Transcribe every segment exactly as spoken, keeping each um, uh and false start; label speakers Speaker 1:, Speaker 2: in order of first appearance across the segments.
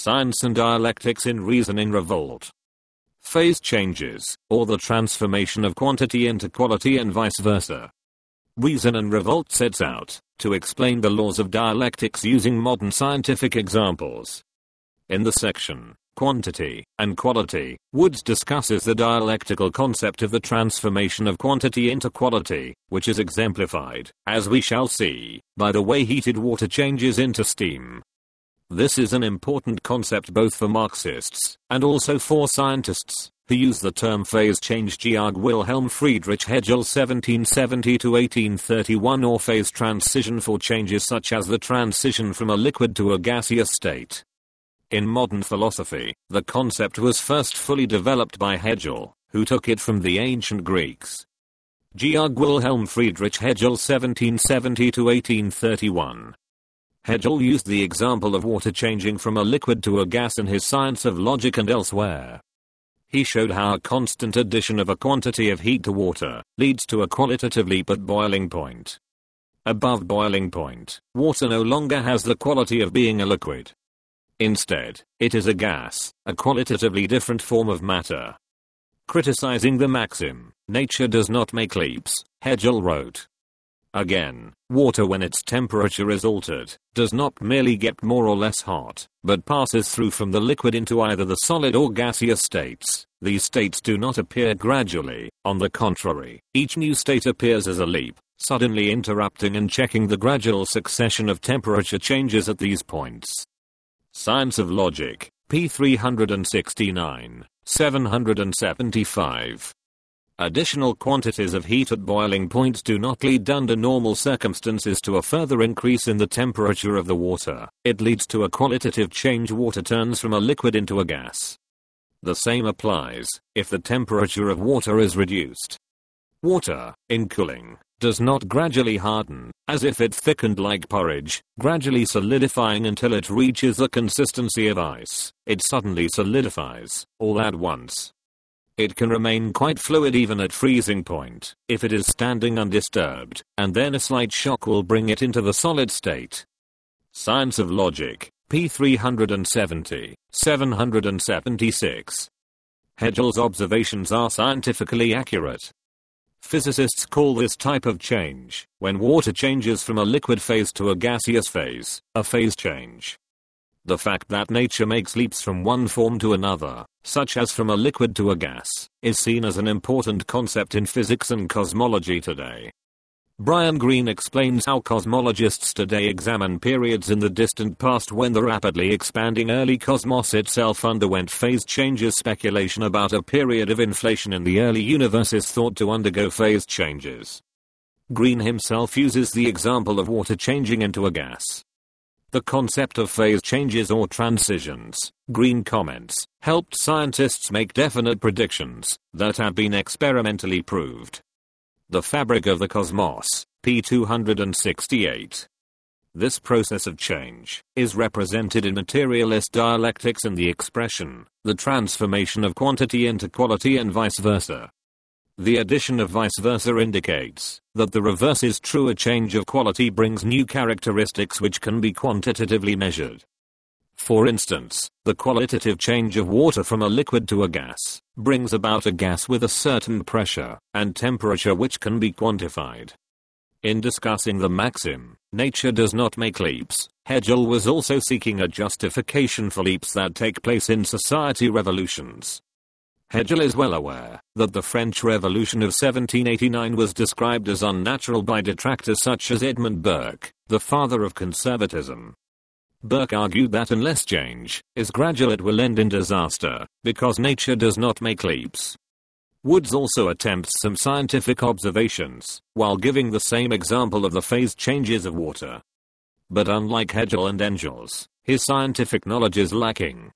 Speaker 1: Science and Dialectics in Reasoning Revolt. Phase changes, or the transformation of quantity into quality and vice versa. Reason and Revolt sets out to explain the laws of dialectics using modern scientific examples. In the section, Quantity and Quality, Woods discusses the dialectical concept of the transformation of quantity into quality, which is exemplified, as we shall see, by the way heated water changes into steam. This is an important concept both for Marxists and also for scientists who use the term phase change. Georg Wilhelm Friedrich Hegel seventeen seventy to eighteen thirty-one, or phase transition for changes such as the transition from a liquid to a gaseous state. In modern philosophy, the concept was first fully developed by Hegel, who took it from the ancient Greeks. Georg Wilhelm Friedrich Hegel seventeen seventy to eighteen thirty-one. Hegel used the example of water changing from a liquid to a gas in his Science of Logic and elsewhere. He showed how a constant addition of a quantity of heat to water leads to a qualitative leap at boiling point. Above boiling point, water no longer has the quality of being a liquid. Instead, it is a gas, a qualitatively different form of matter. Criticizing the maxim, nature does not make leaps, Hegel wrote. Again, water, when its temperature is altered, does not merely get more or less hot, but passes through from the liquid into either the solid or gaseous states. These states do not appear gradually, on the contrary, each new state appears as a leap, suddenly interrupting and checking the gradual succession of temperature changes at these points. Science of Logic, p. three sixty-nine, seven seventy-five. Additional quantities of heat at boiling points do not lead under normal circumstances to a further increase in the temperature of the water. It leads to a qualitative change. Water turns from a liquid into a gas. The same applies if the temperature of water is reduced. Water, in cooling, does not gradually harden, as if it thickened like porridge, gradually solidifying until it reaches the consistency of ice. It suddenly solidifies, all at once. It can remain quite fluid even at freezing point, if it is standing undisturbed, and then a slight shock will bring it into the solid state. Science of Logic, p. three seventy, seven seventy-six. Hegel's observations are scientifically accurate. Physicists call this type of change, when water changes from a liquid phase to a gaseous phase, a phase change. The fact that nature makes leaps from one form to another, such as from a liquid to a gas, is seen as an important concept in physics and cosmology today. Brian Greene explains how cosmologists today examine periods in the distant past when the rapidly expanding early cosmos itself underwent phase changes. Speculation about a period of inflation in the early universe is thought to undergo phase changes. Greene himself uses the example of water changing into a gas. The concept of phase changes or transitions, Greene comments, helped scientists make definite predictions that have been experimentally proved. The Fabric of the Cosmos, p. two sixty-eight. This process of change is represented in materialist dialectics in the expression, the transformation of quantity into quality and vice versa. The addition of vice versa indicates that the reverse is true. A change of quality brings new characteristics which can be quantitatively measured. For instance, the qualitative change of water from a liquid to a gas brings about a gas with a certain pressure and temperature which can be quantified. In discussing the maxim, nature does not make leaps, Hegel was also seeking a justification for leaps that take place in society revolutions. Hegel is well aware that the French Revolution of seventeen eighty-nine was described as unnatural by detractors such as Edmund Burke, the father of conservatism. Burke argued that unless change is gradual it will end in disaster, because nature does not make leaps. Woods also attempts some scientific observations, while giving the same example of the phase changes of water. But unlike Hegel and Engels, his scientific knowledge is lacking.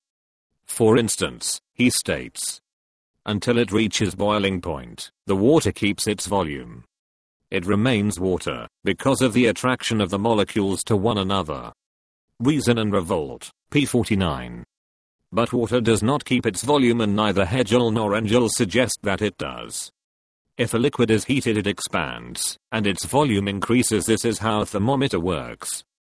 Speaker 1: For instance, he states, until it reaches boiling point, the water keeps its volume. It remains water, because of the attraction of the molecules to one another. Reason and Revolt, p. forty-nine. But water does not keep its volume, and neither Hegel nor Engels suggest that it does. If a liquid is heated it expands, and its volume increases. This is how a thermometer works.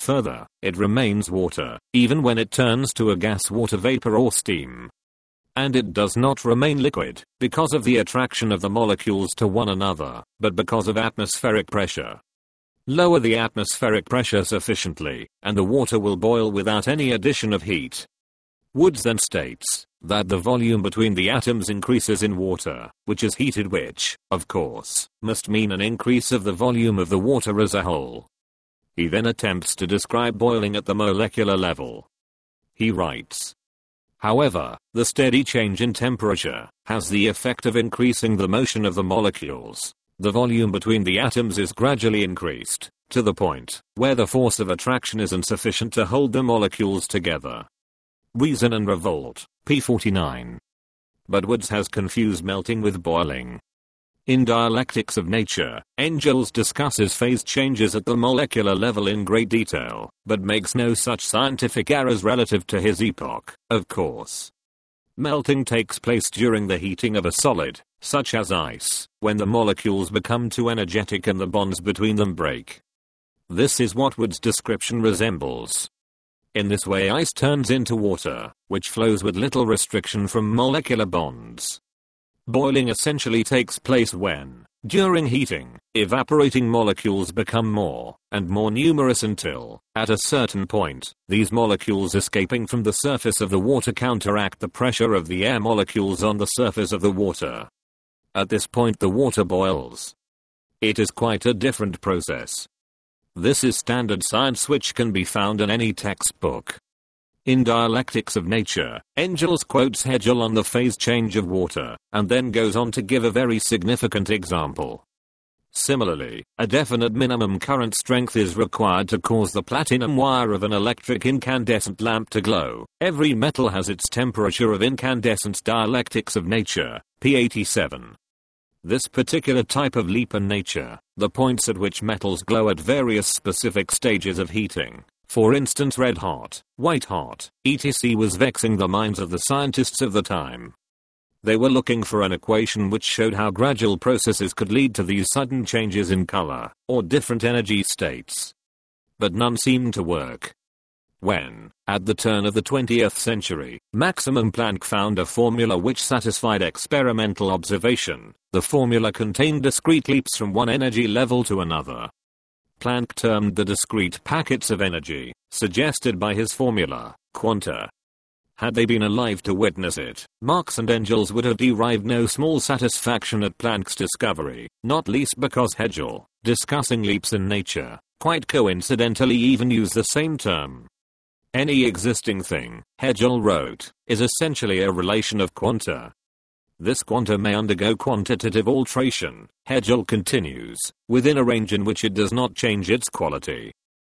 Speaker 1: Further, it remains water, even when it turns to a gas, water vapor or steam. And it does not remain liquid, because of the attraction of the molecules to one another, but because of atmospheric pressure. Lower the atmospheric pressure sufficiently, and the water will boil without any addition of heat. Woods then states that the volume between the atoms increases in water, which is heated, which, of course, must mean an increase of the volume of the water as a whole. He then attempts to describe boiling at the molecular level. He writes, however, the steady change in temperature has the effect of increasing the motion of the molecules. The volume between the atoms is gradually increased, to the point where the force of attraction is insufficient to hold the molecules together. Reason and Revolt, p forty-nine. But Woods has confused melting with boiling. In Dialectics of Nature, Engels discusses phase changes at the molecular level in great detail, but makes no such scientific errors relative to his epoch, of course. Melting takes place during the heating of a solid, such as ice, when the molecules become too energetic and the bonds between them break. This is what Wood's description resembles. In this way, ice turns into water, which flows with little restriction from molecular bonds. Boiling essentially takes place when, during heating, evaporating molecules become more and more numerous until, at a certain point, these molecules escaping from the surface of the water counteract the pressure of the air molecules on the surface of the water. At this point the water boils. It is quite a different process. This is standard science which can be found in any textbook. In Dialectics of Nature, Engels quotes Hegel on the phase change of water, and then goes on to give a very significant example. Similarly, a definite minimum current strength is required to cause the platinum wire of an electric incandescent lamp to glow. Every metal has its temperature of incandescence. Dialectics of Nature, p eighty-seven. This particular type of leap in nature, the points at which metals glow at various specific stages of heating, for instance red hot, white hot, et cetera, was vexing the minds of the scientists of the time. They were looking for an equation which showed how gradual processes could lead to these sudden changes in color, or different energy states. But none seemed to work. When, at the turn of the twentieth century, Maximum Planck found a formula which satisfied experimental observation, the formula contained discrete leaps from one energy level to another. Planck termed the discrete packets of energy, suggested by his formula, quanta. Had they been alive to witness it, Marx and Engels would have derived no small satisfaction at Planck's discovery, not least because Hegel, discussing leaps in nature, quite coincidentally even used the same term. Any existing thing, Hegel wrote, is essentially a relation of quanta. This quanta may undergo quantitative alteration, Hegel continues, within a range in which it does not change its quality.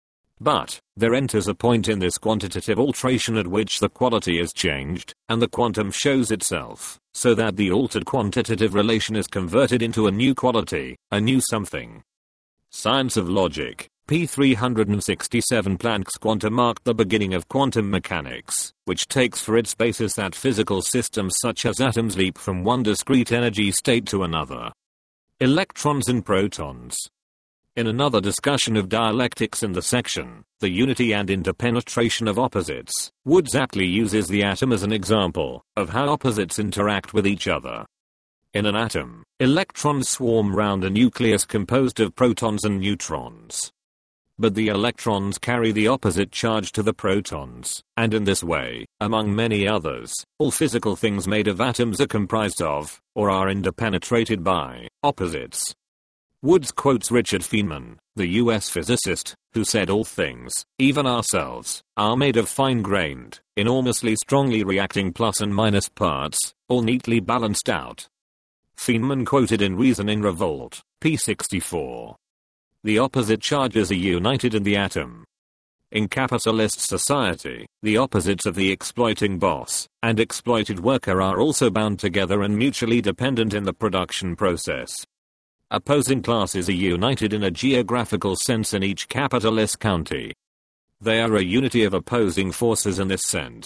Speaker 1: But, there enters a point in this quantitative alteration at which the quality is changed, and the quantum shows itself, so that the altered quantitative relation is converted into a new quality, a new something. Science of Logic, p three sixty-seven. Planck's quanta marked the beginning of quantum mechanics, which takes for its basis that physical systems such as atoms leap from one discrete energy state to another. Electrons and protons. In another discussion of dialectics in the section, The Unity and Interpenetration of Opposites, Woods aptly uses the atom as an example of how opposites interact with each other. In an atom, electrons swarm round a nucleus composed of protons and neutrons. But the electrons carry the opposite charge to the protons, and in this way, among many others, all physical things made of atoms are comprised of, or are interpenetrated by, opposites. Woods quotes Richard Feynman, the U S physicist, who said all things, even ourselves, are made of fine-grained, enormously strongly reacting plus and minus parts, all neatly balanced out. Feynman quoted in Reasoning Revolt, p sixty-four. The opposite charges are united in the atom. In capitalist society, the opposites of the exploiting boss and exploited worker are also bound together and mutually dependent in the production process. Opposing classes are united in a geographical sense in each capitalist county. They are a unity of opposing forces in this sense.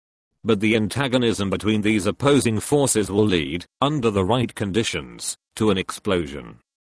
Speaker 1: But the antagonism between these opposing forces will lead, under the right conditions, to an explosion.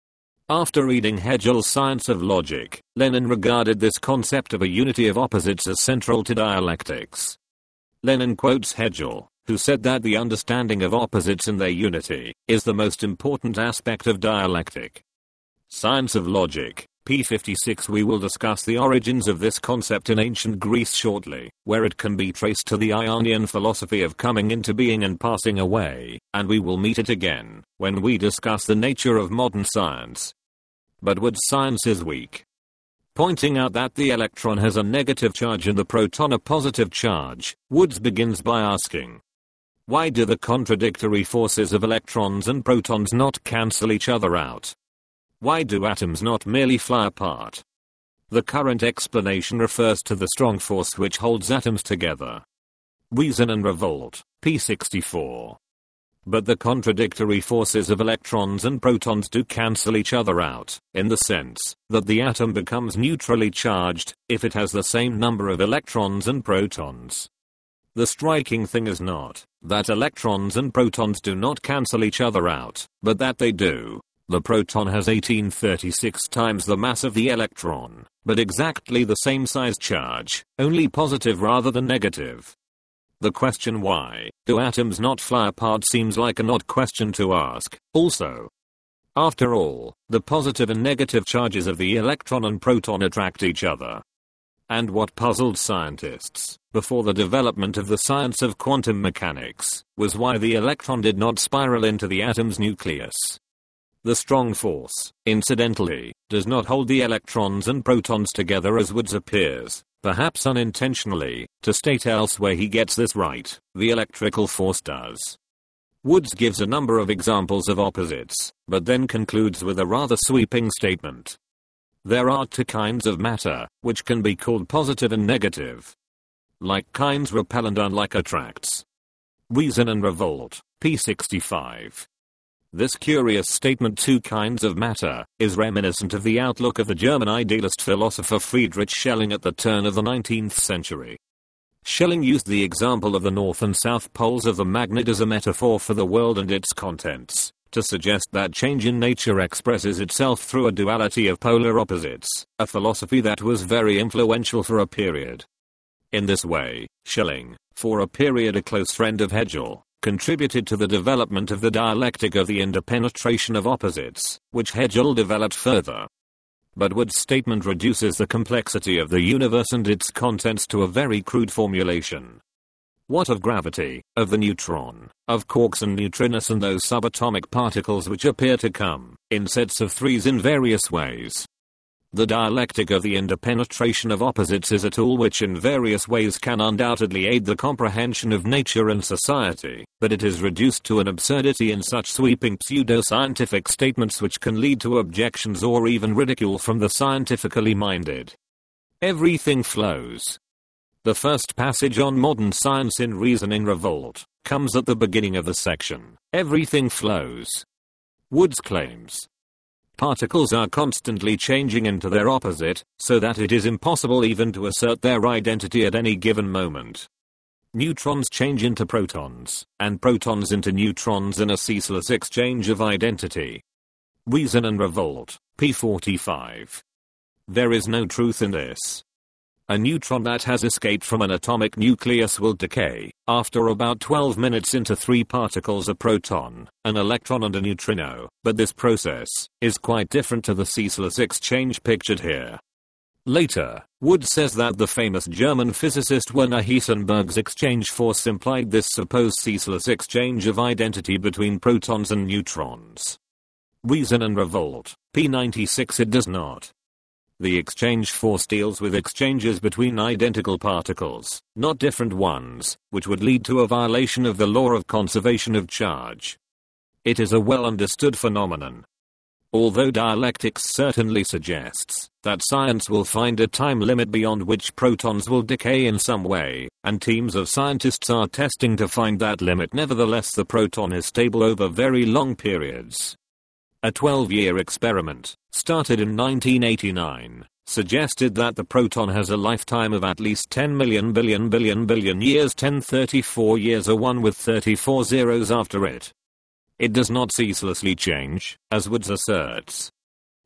Speaker 1: After reading Hegel's Science of Logic, Lenin regarded this concept of a unity of opposites as central to dialectics. Lenin quotes Hegel, who said that the understanding of opposites and their unity is the most important aspect of dialectic. Science of Logic, p fifty-six. We will discuss the origins of this concept in ancient Greece shortly, where it can be traced to the Ionian philosophy of coming into being and passing away, and we will meet it again when we discuss the nature of modern science. But Wood's science is weak. Pointing out that the electron has a negative charge and the proton a positive charge, Woods begins by asking, why do the contradictory forces of electrons and protons not cancel each other out? Why do atoms not merely fly apart? The current explanation refers to the strong force which holds atoms together. Reason and Revolt, p sixty-four. But the contradictory forces of electrons and protons do cancel each other out, in the sense that the atom becomes neutrally charged if it has the same number of electrons and protons. The striking thing is not that electrons and protons do not cancel each other out, but that they do. The proton has eighteen thirty-six times the mass of the electron, but exactly the same size charge, only positive rather than negative. The question why do atoms not fly apart seems like an odd question to ask, also. After all, the positive and negative charges of the electron and proton attract each other. And what puzzled scientists, before the development of the science of quantum mechanics, was why the electron did not spiral into the atom's nucleus. The strong force, incidentally, does not hold the electrons and protons together as Woods appears, perhaps unintentionally, to state elsewhere. He gets this right, the electrical force does. Woods gives a number of examples of opposites, but then concludes with a rather sweeping statement. There are two kinds of matter, which can be called positive and negative. Like kinds repel and unlike attracts. Reason and Revolt, p sixty-five. This curious statement, two kinds of matter, is reminiscent of the outlook of the German idealist philosopher Friedrich Schelling at the turn of the nineteenth century. Schelling used the example of the north and south poles of the magnet as a metaphor for the world and its contents, to suggest that change in nature expresses itself through a duality of polar opposites, a philosophy that was very influential for a period. In this way, Schelling, for a period a close friend of Hegel, contributed to the development of the dialectic of the interpenetration of opposites, which Hegel developed further. But Wood's statement reduces the complexity of the universe and its contents to a very crude formulation. What of gravity, of the neutron, of quarks and neutrinos and those subatomic particles which appear to come, in sets of threes in various ways? The dialectic of the interpenetration of opposites is a tool which in various ways can undoubtedly aid the comprehension of nature and society, but it is reduced to an absurdity in such sweeping pseudo-scientific statements which can lead to objections or even ridicule from the scientifically minded. Everything flows. The first passage on modern science in Reasoning Revolt comes at the beginning of the section. Everything flows. Woods claims particles are constantly changing into their opposite, so that it is impossible even to assert their identity at any given moment. Neutrons change into protons, and protons into neutrons in a ceaseless exchange of identity. Reason and Revolt, p forty-five. There is no truth in this. A neutron that has escaped from an atomic nucleus will decay, after about twelve minutes, into three particles: a proton, an electron and a neutrino, but this process is quite different to the ceaseless exchange pictured here. Later, Wood says that the famous German physicist Werner Heisenberg's exchange force implied this supposed ceaseless exchange of identity between protons and neutrons. Reason and Revolt, p ninety-six. It does not. The exchange force deals with exchanges between identical particles, not different ones, which would lead to a violation of the law of conservation of charge. It is a well-understood phenomenon. Although dialectics certainly suggests that science will find a time limit beyond which protons will decay in some way, and teams of scientists are testing to find that limit, nevertheless the proton is stable over very long periods. A twelve-year experiment, started in nineteen eighty-nine, suggested that the proton has a lifetime of at least ten million billion billion billion years, ten thirty-four years, or one with thirty-four zeros after it. It does not ceaselessly change, as Woods asserts.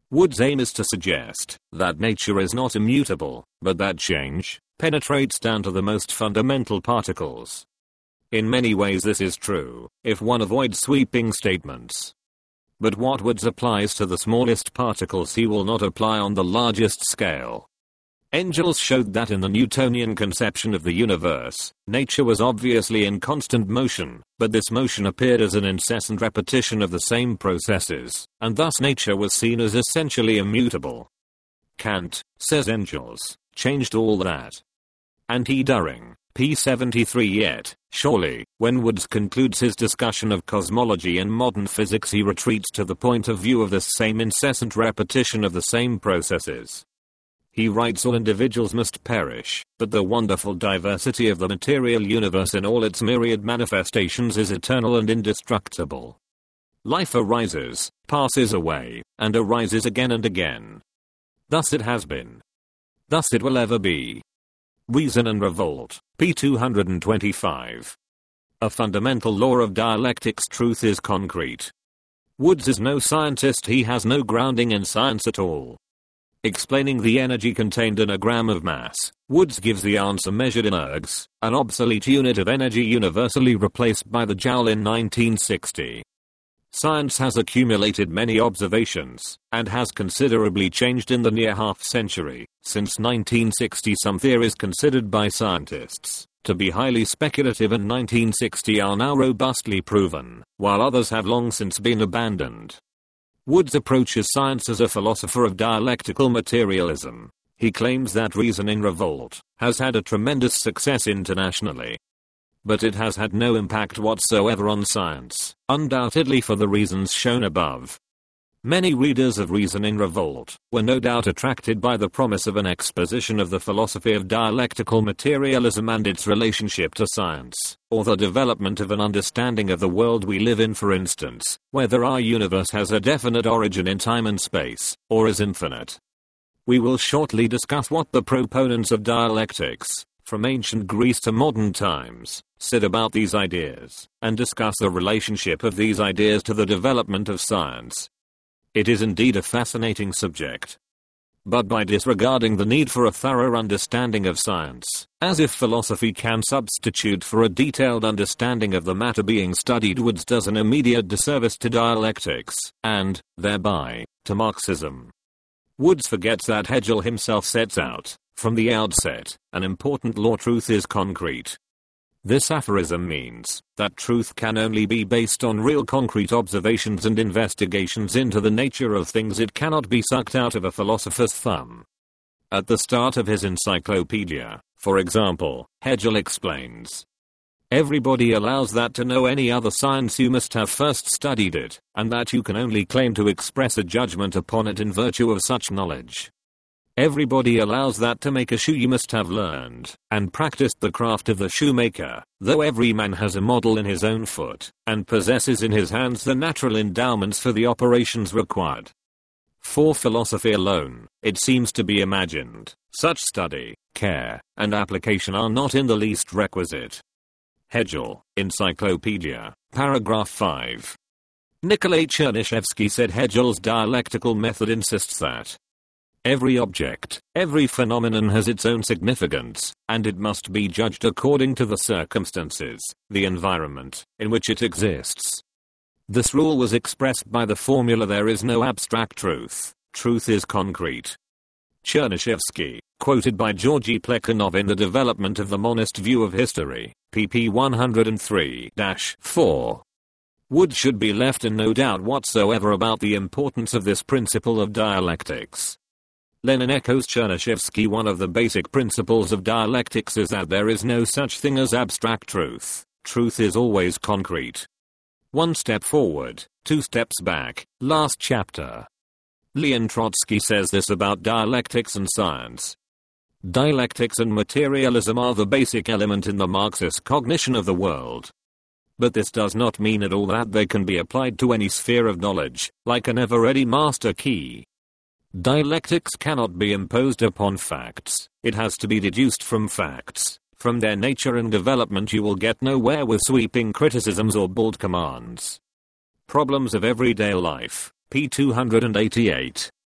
Speaker 1: Wood's aim is to suggest that nature is not immutable, but that change penetrates down to the most fundamental particles. In many ways this is true, if one avoids sweeping statements. But what Woods applies to the smallest particles he will not apply on the largest scale. Engels showed that in the Newtonian conception of the universe, nature was obviously in constant motion, but this motion appeared as an incessant repetition of the same processes, and thus nature was seen as essentially immutable. Kant, says Engels, changed all that. And he During, p seventy-three Yet, surely, when Woods concludes his discussion of cosmology and modern physics he retreats to the point of view of this same incessant repetition of the same processes. He writes all individuals must perish, but the wonderful diversity of the material universe in all its myriad manifestations is eternal and indestructible. Life arises, passes away, and arises again and again. Thus it has been. Thus it will ever be. Reason and Revolt, p two twenty-five. A fundamental law of dialectics: truth is concrete. Woods is no scientist, he has no grounding in science at all. Explaining the energy contained in a gram of mass, Woods gives the answer measured in ergs, an obsolete unit of energy universally replaced by the joule in nineteen sixty. Science has accumulated many observations, and has considerably changed in the near half century. Since nineteen sixty some theories considered by scientists to be highly speculative in nineteen sixty are now robustly proven, while others have long since been abandoned. Woods approaches science as a philosopher of dialectical materialism. He claims that Reason in Revolt has had a tremendous success internationally. But it has had no impact whatsoever on science, undoubtedly for the reasons shown above. Many readers of Reason in Revolt were no doubt attracted by the promise of an exposition of the philosophy of dialectical materialism and its relationship to science, or the development of an understanding of the world we live in, for instance, whether our universe has a definite origin in time and space, or is infinite. We will shortly discuss what the proponents of dialectics, from ancient Greece to modern times, said about these ideas, and discuss the relationship of these ideas to the development of science. It is indeed a fascinating subject. But by disregarding the need for a thorough understanding of science, as if philosophy can substitute for a detailed understanding of the matter being studied, Woods does an immediate disservice to dialectics, and, thereby, to Marxism. Woods forgets that Hegel himself sets out, from the outset, an important law: truth is concrete. This aphorism means that truth can only be based on real concrete observations and investigations into the nature of things. It cannot be sucked out of a philosopher's thumb. At the start of his encyclopedia, for example, Hegel explains, "Everybody allows that to know any other science you must have first studied it, and that you can only claim to express a judgment upon it in virtue of such knowledge. Everybody allows that to make a shoe you must have learned and practiced the craft of the shoemaker, though every man has a model in his own foot, and possesses in his hands the natural endowments for the operations required. For philosophy alone, it seems to be imagined, such study, care, and application are not in the least requisite." Hegel, Encyclopedia, paragraph five. Nikolai Chernyshevsky said Hegel's dialectical method insists that every object, every phenomenon has its own significance, and it must be judged according to the circumstances, the environment, in which it exists. This rule was expressed by the formula: there is no abstract truth, truth is concrete. Chernyshevsky, quoted by Georgy Plekhanov in The Development of the Monist View of History, pp one oh three dash four. Woods should be left in no doubt whatsoever about the importance of this principle of dialectics. Lenin echoes Chernyshevsky. One of the basic principles of dialectics is that there is no such thing as abstract truth. Truth is always concrete. One step forward, two steps back. Last chapter. Leon Trotsky says this about dialectics and science. Dialectics and materialism are the basic element in the Marxist cognition of the world. But this does not mean at all that they can be applied to any sphere of knowledge, like an ever-ready master key. Dialectics cannot be imposed upon facts, it has to be deduced from facts. From their nature and development you will get nowhere with sweeping criticisms or bald commands. Problems of Everyday Life, p two eighty-eight.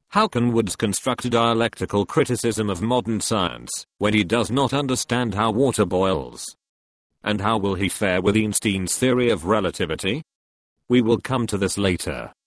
Speaker 1: How can Woods construct a dialectical criticism of modern science when he does not understand how water boils? And how will he fare with Einstein's theory of relativity? We will come to this later.